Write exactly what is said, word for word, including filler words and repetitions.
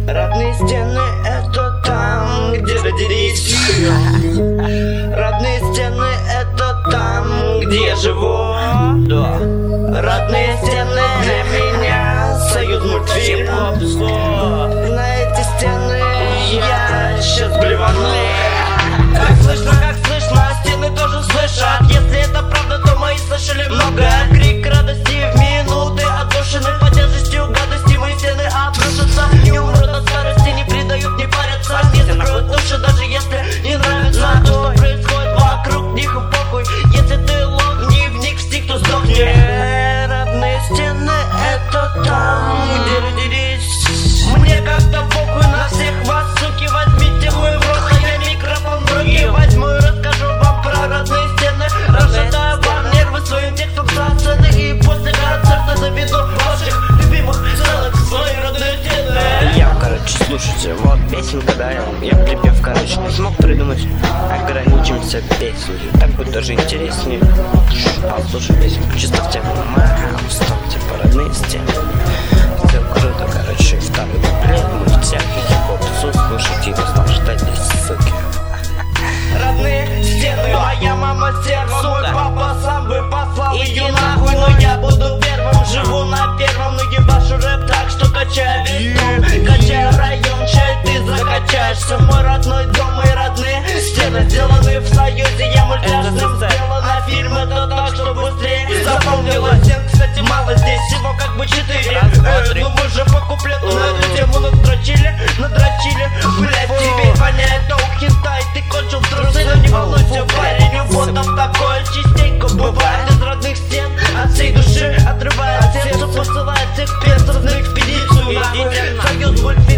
Родные стены — это там, где родились. Родные стены — это там, где я живу. Да. Родные стены для меня союз мультфильм. На эти стены я сейчас блевану. Как слышно, как слышно, стены тоже слышат. Если это правда, то мои слышали много. Крик радости в минуты отдушины по тяжестью гадости. Мои стены обрушатся, не умрут от старости, не предают, не парятся, не закроют души, даже если не нравится то, что происходит вокруг них, и похуй. Если ты лох, не вник в стих, то сдохни. Родные стены — это там, где родились. Мне как-то похуй на всех вас, суки. Возьмите мой в рот, а я микрофон в руки возьму и расскажу вам про родные стены. Расшатаю вам нервы своим текстом за сцены, и после концерта заведу ваших любимых целых в свои родные стены. Я, короче, слушайте, вот песенка, да, я, я припев, короче, не смог придумать. Ограничимся песней, так будет даже интереснее. Послушай песенку чисто в тему Маус, там типа родные стены. Все круто, короче, второй куплет. Мы всех хип-хопсу слушайте и наслаждайтесь, суки. Родные стены, моя мама стерва, мой папа сам бы послал ее нахуй, но я буду первым, живу на первом, но ебашу рэп так, что качаю весь дом, качаю район, чай ты закачаешься, мой родной дом, мои родные стены сделаны в союзе, я мультяшным сделано, фильм это так, что быстрее запомнилось. Стен, кстати, мало здесь, всего как бы четыре, э, но мы же по куплету на эту тему настрочили, надрочили, блять, тебе воняет тоу хентай, ты кончил трусы, но не волнуйся, парень, у ботов такое частенько бывает. Из родных стен от всей души отрывает сердце, посылает всех перцев на экспедицию. Союз мультфильм.